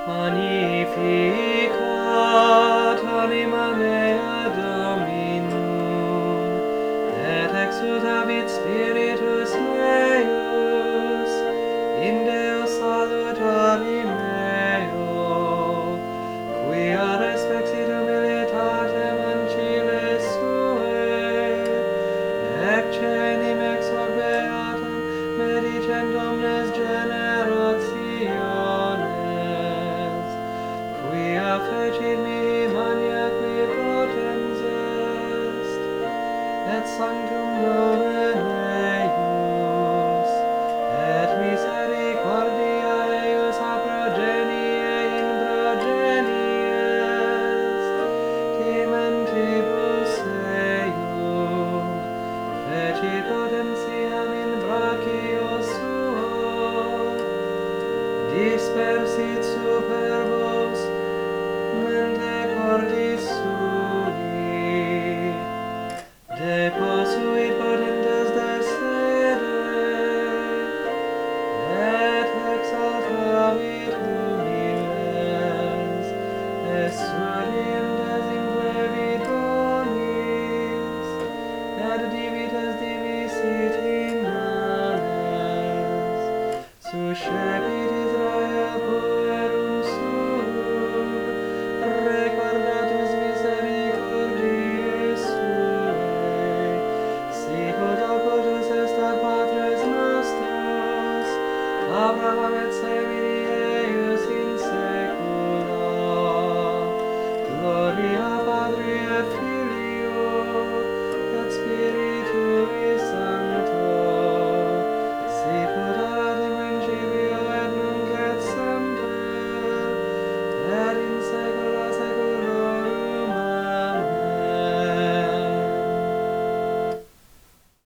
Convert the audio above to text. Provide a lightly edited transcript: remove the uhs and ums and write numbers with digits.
Magnificat anima mea Dominum, et exultavit spiritus meus, in Deo salutari meo, quia respexit humilitatem ancile suae, ecce enim ex hoc beatum medicent omnes generationes, quia fecit mihi magna qui potens est, et sanctum nomen eius, et misericordia eius a progenie in progenies, timentibus eium, fecit potentiam in brachio suo, dispersit superbos mente cordia